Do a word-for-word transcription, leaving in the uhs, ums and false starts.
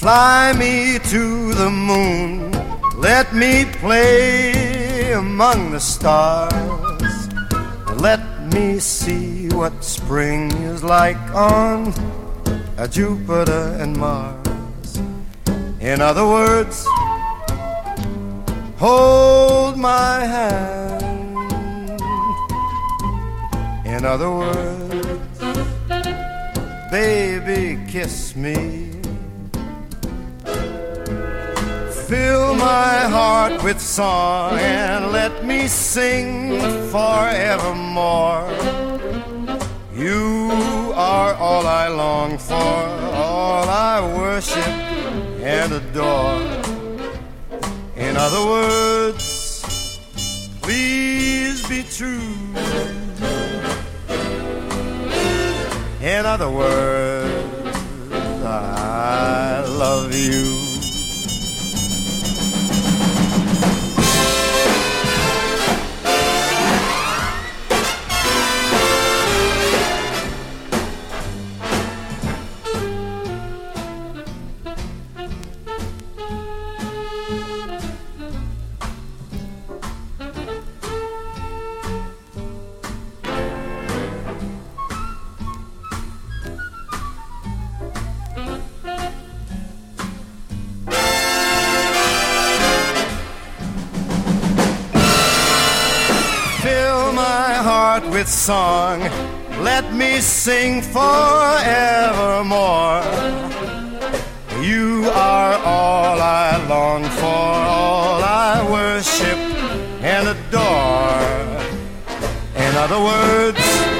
Fly me to the moon, let me play among the stars, let me see what spring is like on Jupiter and Mars. In other words, hold my hand. In other words, baby, kiss me. Fill my heart with song and let me sing forevermore. You are all I long for, all I worship and adore. In other words, please be true. In other words, I love you. With song, let me sing forevermore. You are all I long for, all I worship and adore. In other words,